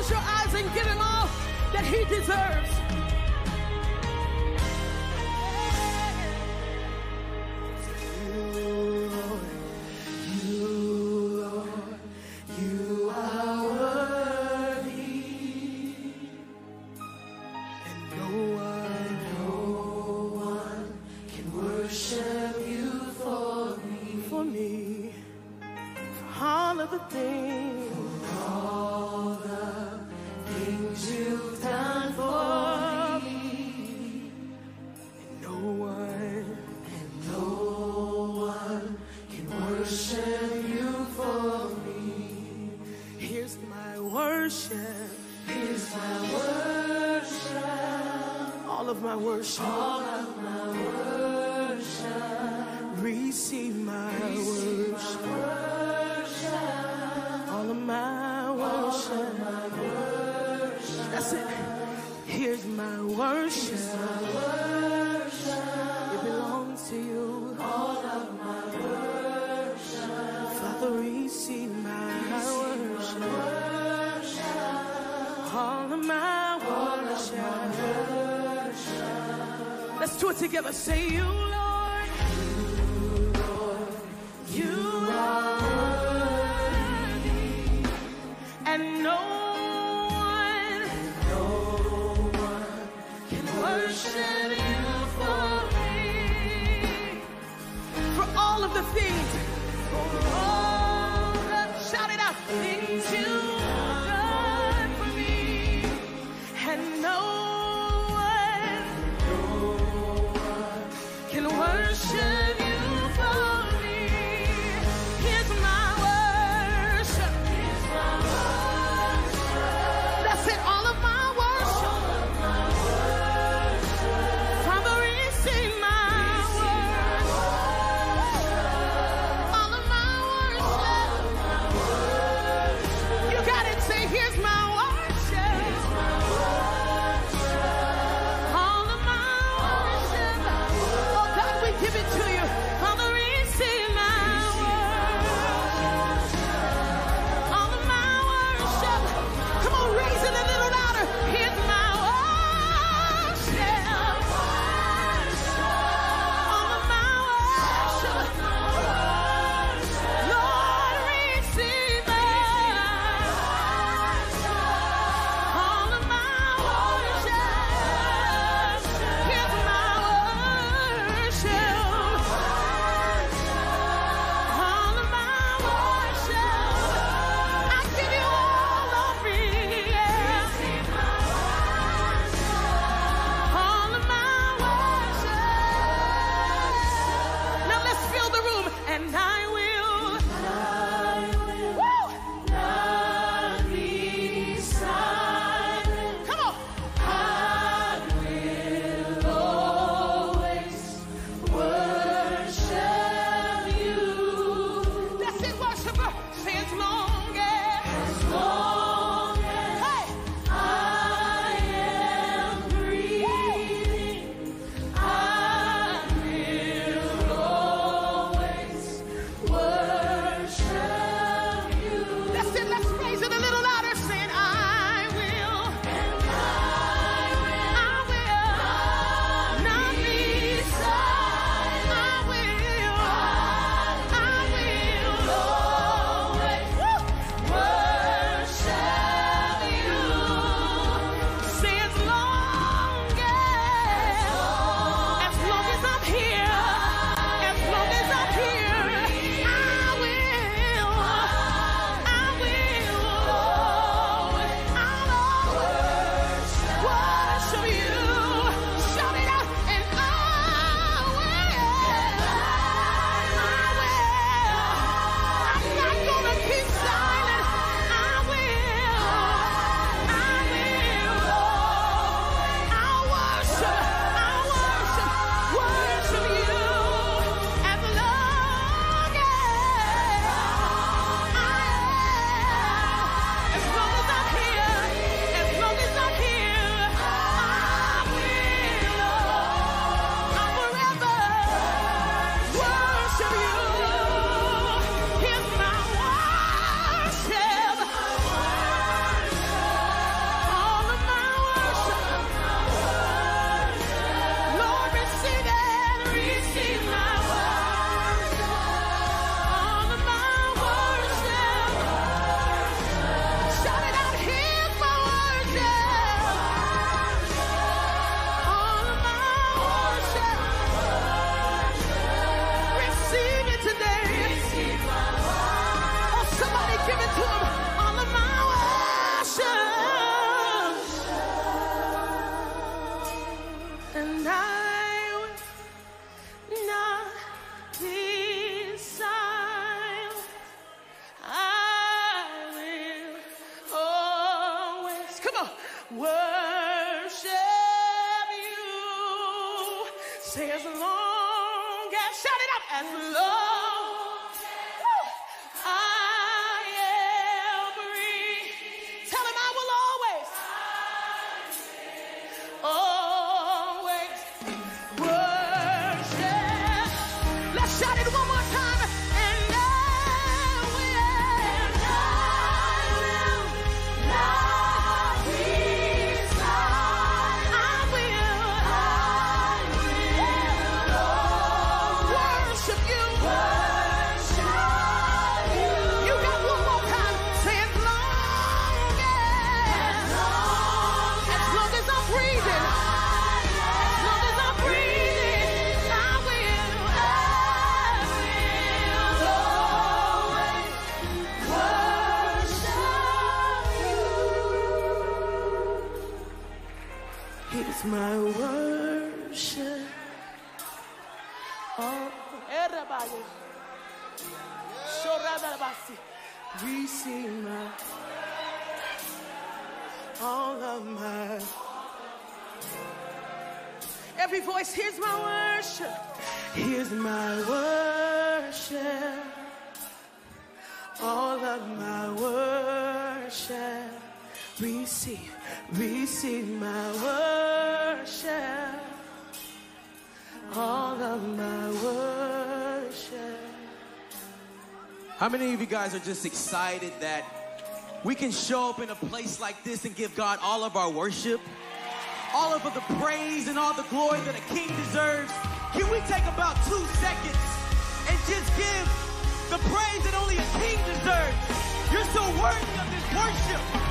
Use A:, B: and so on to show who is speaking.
A: close your eyes and give him all that he deserves. Receive my worship. All of my worship. That's it. Here's my worship. It belongs to you. All of my worship. Father, receive my worship. All of my worship. Let's do it together. Say you, Lord. You are worthy, and no one can worship you for me. For all of the things, for all the, shout it out, things you've done for me, and no one can Come on. Worship you. Say as long as, shout it up, as long I am breathing. Tell him I will always worship. Let's shout it one more time. And I will not be silent. I will worship you. You got one more time. Say as long as I'm breathing. Here's my worship. Oh, everybody. Receive my, all of my. Every voice, here's my worship. Here's my worship. All of my worship. Receive my worship. All of my worship.
B: How many of you guys are just excited that we can show up in a place like this and give God all of our worship? All of the praise and all the glory that a king deserves. Can we take about 2 seconds and just give the praise that only a king deserves? You're so worthy of this worship.